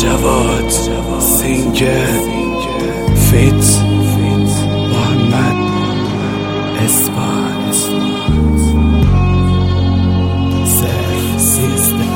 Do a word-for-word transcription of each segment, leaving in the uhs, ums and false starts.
جواد سینگر فیت محمد اسپان صرف سیزده.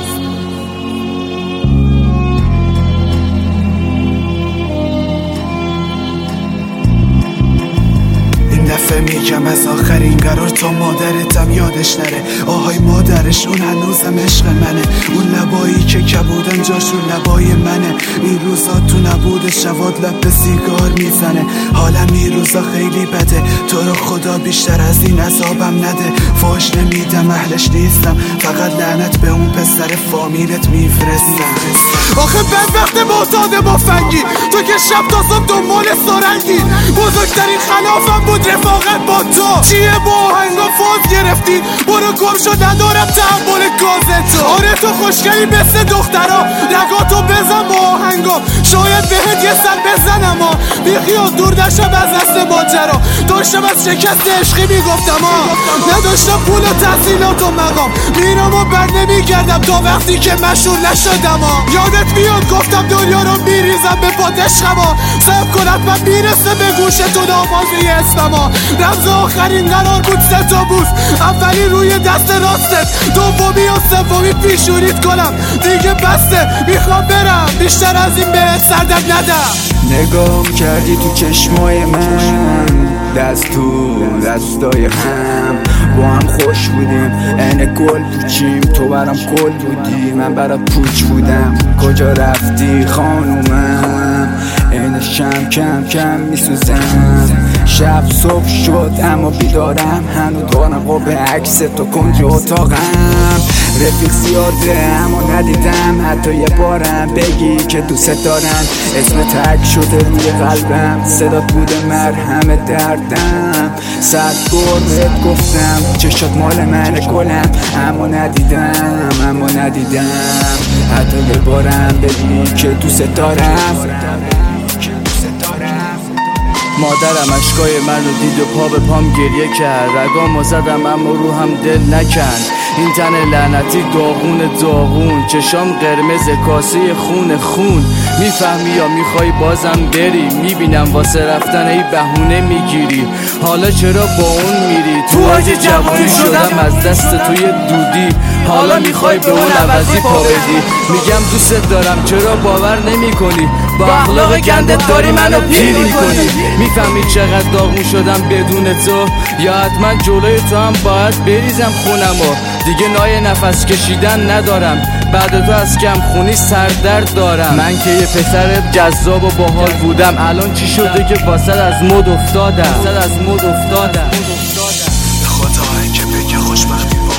این دفعه میگم از آخرین قرار تا مادرتم یادش نره. آهای مادرش اون هنوزم عشق منه، اون لبایی که کبودن جاشون لبای منه. این روزا تو نبود شواد لب به سیگار میزنه. حالم این روزا خیلی بده، تو رو خدا بیشتر از این عذابم نده. فاش نمیدم اهلش نیستم، فقط لعنت به اون پسر فامیلت میفرستم. آخه بدبخت معتاد مفنگی، تو که شب تا صبح دنبال سرنگی. بزرگترین خلافم بود رفاقت با تو. چیه با آهنگا فاز گرفتی؟ برو گم شو ندارم تحمل گاز تو. آره تو خوشگلی مثل دخترا، رگاتو بزن با آهنگا. شاید بهت یه سر بزنم ها، بیخیال دور نشم از دست ماجرا. داشتم از شکست عشقی میگفتم ها، نداشتم پول و تحصیلات و مقام. میرم و بر نمیگردم تا وقتی که مشهور نشدم ها. یادت میاد گفتم دنیا رو میریزم به پات عشقم ها. صبر کن حتما میرسه به گوش تو نامازی اسمم ها. رمز آخرین قرار بود سه تا بوس، اولی روی دست راستت، دومی و سومی پیشونیت کنم. دیگه بسته میخوام برم، بیشتر از این به سردت ندم. نگام کردی تو چشمای من، دست تو دستای هم، با هم خوش بودیم این گل پوچیم. تو برام گل بودی من برات پوچ بودم. کجا رفتی خانومم؟ این شم کم کم میسوزم. شب صبح شد اما بیدارم، هنو دارم قاب عکس تو کنج اتاقم. رفیق زیاده اما ندیدم حتی یه بارم بگی که دوست دارم. اسم تک شده روی قلبم، صدات بوده مرهم دردم. صد بار بهت گفتم چشات مال منه گلم، اما ندیدم اما ندیدم حتی یه بارم بگی که دوست دارم. مادرم اشکای من رو دید و پا به پام گریه کرد. رگامو زدم اما روحم دل نکند. این تن لعنتی داغون داغون، چشام قرمز کاسه خون خون. میفهمی یا میخوای بازم بری؟ میبینم واسه رفتن ای بهونه میگیری. حالا چرا با اون میری؟ تو آج جوانی شدم از دست توی دودی. حالا میخوای به اون عوضی پا بدی. میگم دوست دارم چرا باور نمی کنی؟ با اخلاق گندت داری منو پیر میکنی. میفهمی چقدر داغون شدم بدون تو؟ یا حتما جلوی تو هم باید بریزم خونمو؟ دیگه نای نفس کشیدن ندارم، بعد تو از کم خونی سردرد دارم. من که یه پسر جذاب و باحال بودم، الان چی شده که واسه از مد افتادم؟ واسه از مد افتادم. خدا اینکه بگه خوشبختی با